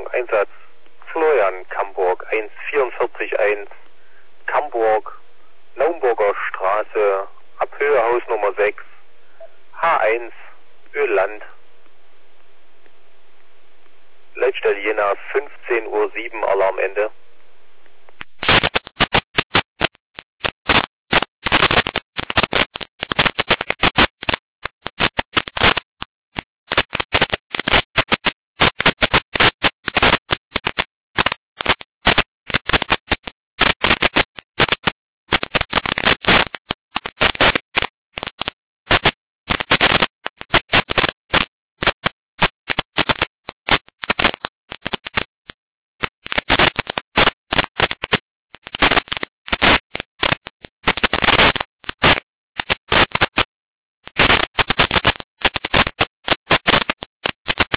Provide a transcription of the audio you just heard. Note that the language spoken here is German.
Einsatz Florian Camburg 1441 Camburg, Naumburger Straße, Abhöhehaus Nummer 6, H1, Ölland. Leitstelle Jena 15:07 Uhr, Alarmende.